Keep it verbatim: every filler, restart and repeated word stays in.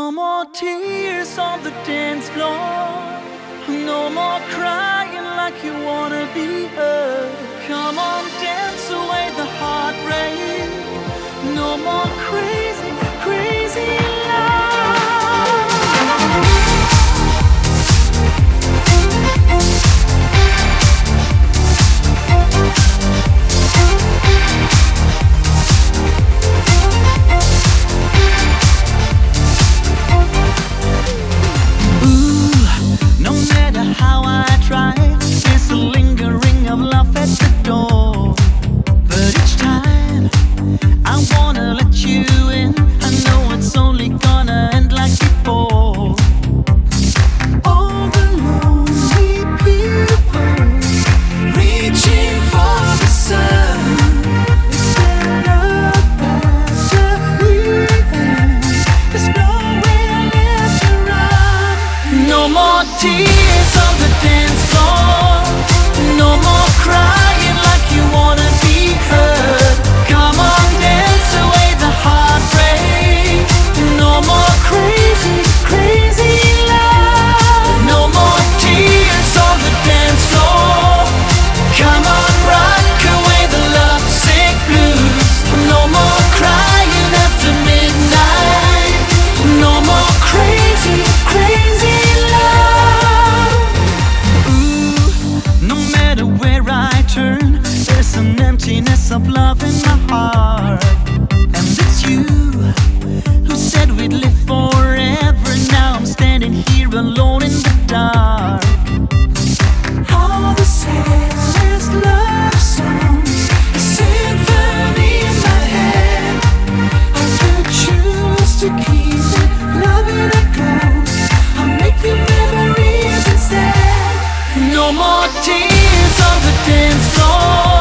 No more tears on the dance floor. No more crying like you wanna be heard. Come on, dance away the heartbreak. No more crazy, crazy love. How I try, there's a lingering of love at the door. But each time I wanna let you in, I know it's only gonna end like before. All the lonely people reaching for the sun. Is there love after leaving? There's nowhere left to run. No more tears on the dance floor. No more crying like you wanna be heard. Come on, dance away the heartbreak. No more crazy, crazy love. No more tears on the dance floor. Come on, rock away the lovesick blues. No more crying after midnight. No more crazy, crazy love. No matter where I turn, there's an emptiness of love in my heart. And it's you who said we'd live forever. Now I'm standing here alone in the dark. All the saddest love songs, a symphony in my head. I could choose to keep it, loving it close. I'll make you memories instead. No more tears on the dance floor.